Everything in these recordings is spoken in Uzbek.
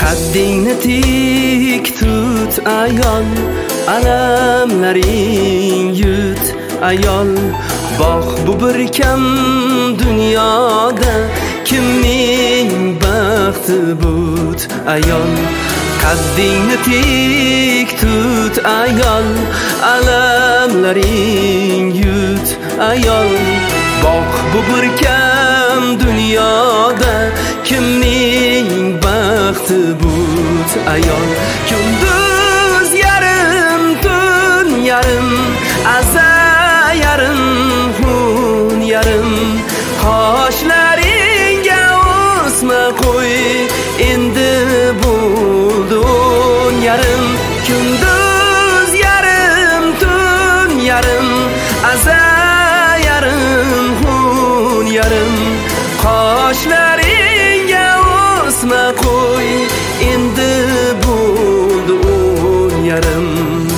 Qaddingni tik tut ayol, alamlaring yut ayol. Baq bu bir kam dunyoda kimning baxti but ayol. Qaddingni tik tut ayol, alamlaring yut ayol. Baq bu bir kam dunyoda kimning baxti but ayol. Kunduz yarim, tun yarim, aza yarim, hun yarim. Qoshlaringga o'sma qo'y, endi bo'ldi o'n yarim. Kunduz yarim, tun yarim, aza yarim, hun yarim. Qoshlaringga o'sma qo'y, endi bo'ldi o'n yarim.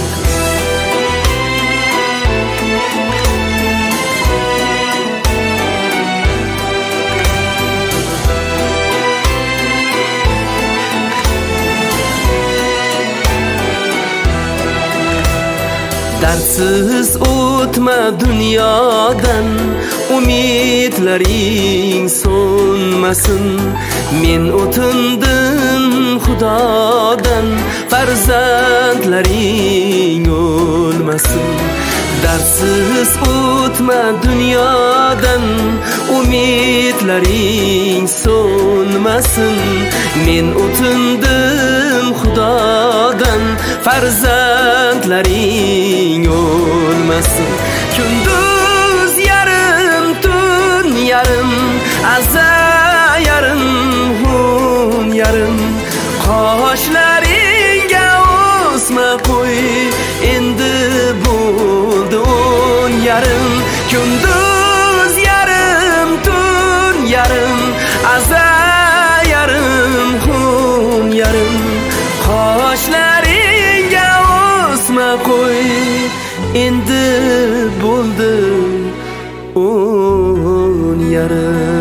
Dardsiz o'tma dunyodan, umidlaring so'nmasin. Men o'tindim Xudodan, farzandlaring o'lmasin. Dardsiz o'tma dunyodan, umidlaring so'nmasin. Men o'tindim Xudodan, farzandlaring o'lmasin. Kunduz yarim, tun yarim, aza yarim, hun yarim. Qoshlaringga o'sma qo'y, endi bo'ldi o'n yarim. Kunduz yarim, tun yarim, aza yarim, hun yarim. Qoshlaringga o'sma qo'y, endi bo'ldi o'n yarim.